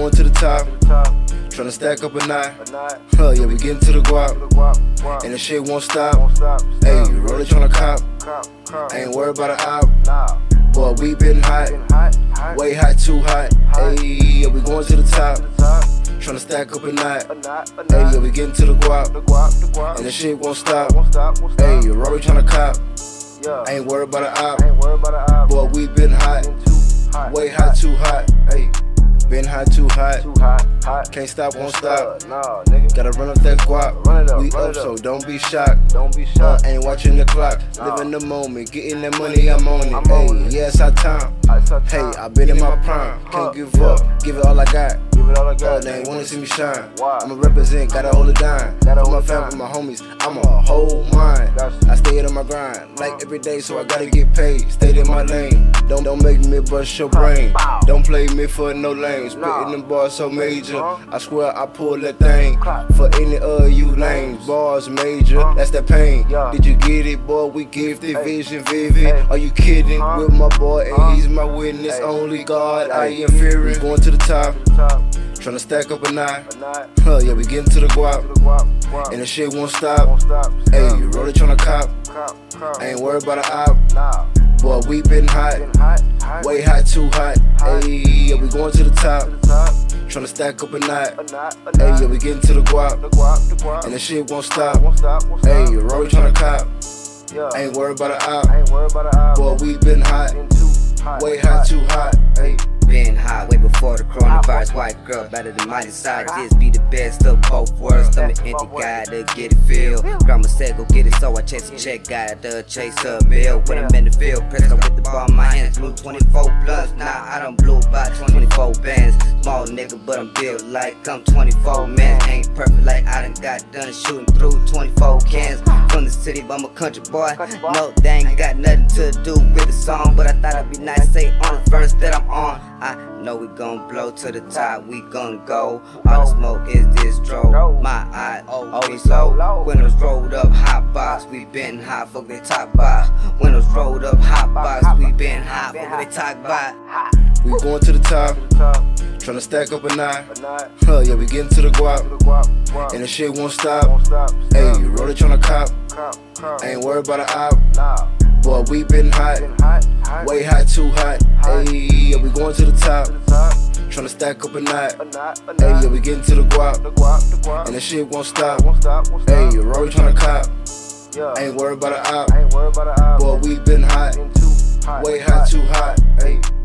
going to the top, tryna stack up a knot. Yeah, we getting to the guap, and the shit won't stop. Hey, Rollie tryna cop, ain't worried about an op. Boy, we been hot, way hot, too hot. Hey, yeah, we going to the top, tryna stack up a knot. Hey, yeah, we getting to the guap, and the shit won't stop. Hey, Rollie tryna cop, ain't worried about an op. Boy, we been hot, way hot, too hot. Hey, been hot, too hot. Can't stop, won't stop. Gotta run up that guap. We up, so don't be shocked. Ain't watching the clock. Living the moment, getting that money, I'm on it. Hey, yeah, it's our time. Hey, I been in my prime. Can't give up, give it all I got. They ain't wanna see me shine. I'ma represent, gotta hold it down. For my family, my homies, I'm a whole mind. I stay on my grind, like every day, so I gotta get paid. Stay in my lane. Don't make me bust your brain. Don't play me for no lane. Spitting them bars so major. I swear I pull that thing for any of you lanes. Bars major, that's that pain. Did you get it, boy? We gifted, vision vivid. Are you kidding? With my boy, and he's my witness. Only God I am fearing. We going to the top, tryna stack up a knot. Yeah, we getting to the guap, and the shit won't stop. Hey, Rollie tryna cop, ain't worried about an op. Boy, we been hot, way hot, too hot. Hey, yeah, we going to the top, tryna stack up a knot. Hey, yeah, we getting to the guap, and the shit won't stop. Hey, Rollie tryna cop, ain't worried about an op. Boy, we been hot, way hot, too hot. Hey. Been hot way before the coronavirus. White girl better than my side. This be the best of both worlds. Stomach empty, gotta get it filled. Grandma said go get it, so I chase a check. Gotta chase a meal. When I'm in the field, pressed up with the ball in my hands. Blew 24 blunts, now I done blew about 24 bands. Small nigga, but I'm built like I'm 24 man. Ain't perfect like I done got done shooting through 24 cans. From the city, but I'm a country boy. No, they ain't got nothing to do with the song, but I thought it'd be nice to say on the verse that I'm on. I know we gon' blow to the top, we gon' go. All the smoke is this dro. My eye always low. Windows rolled up, hot box, we been hot, fuck they talk about. Windows rolled up, hot box, we been hot, fuck they talk about. We going to the top, tryna stack up a knot. Yeah, we getting to the guap, and the shit won't stop. Hey, Rollie tryna cop, ain't worried about an op. Boy, we been hot, way hot, too hot. Hey, yeah, we going to the top, tryna stack up a knot. Hey, yeah, we getting to the guap, and the shit won't stop. Hey, Rollie tryna cop, ain't worried about an op. Boy, we been hot, way hot, too hot. Hey.